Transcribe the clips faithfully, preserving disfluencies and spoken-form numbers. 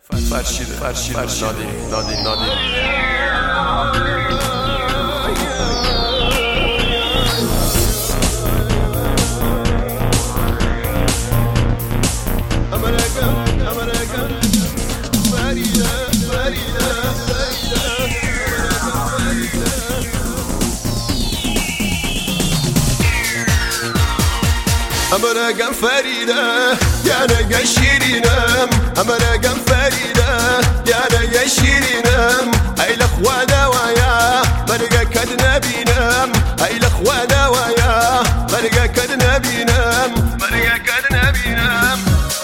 فرشیده فرشیده نادی نادی نادی أمرقم فريدة يا نقا شيرينم أمرقم فريدة يا نقا شيرينم أي الأخوانا ويا مرقا كدنا بينام أي الأخوانا ويا مرقا كدنا بينام مرقا كدنا بينام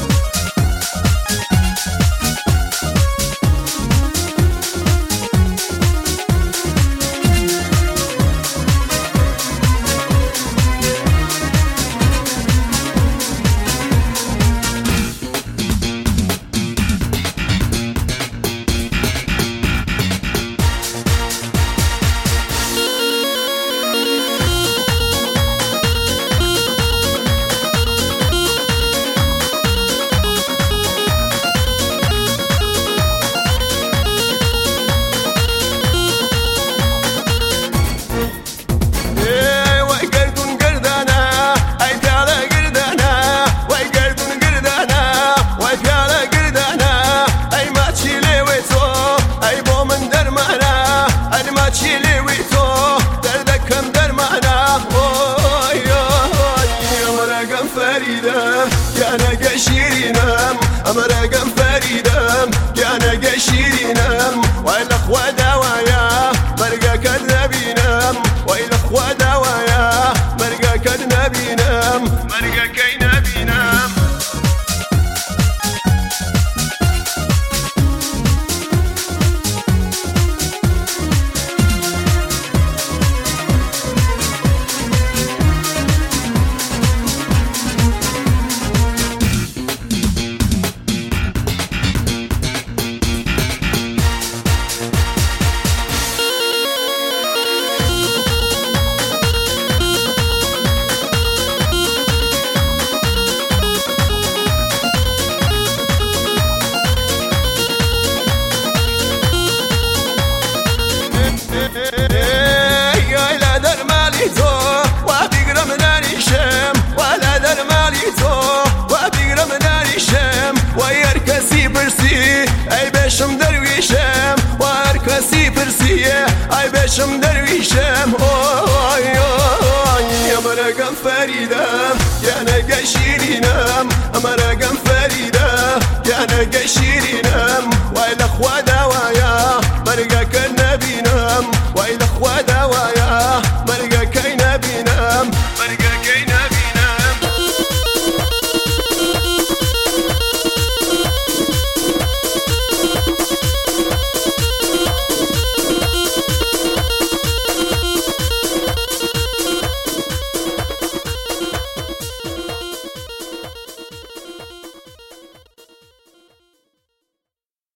يا نقا شيرينم أمرقم فريدم يا نقا شيرينم والأخوة دوايا مرقا كدنا بينام والأخوة دوايا مرقا كدنا بينام مرقا كينا بينام أي بشم درويشم واركسي برسية أي بشم درويشم أوي أوي يا مرقم فريدة يا نقا شيرينم مرقم فريدة يا نقا شيرينم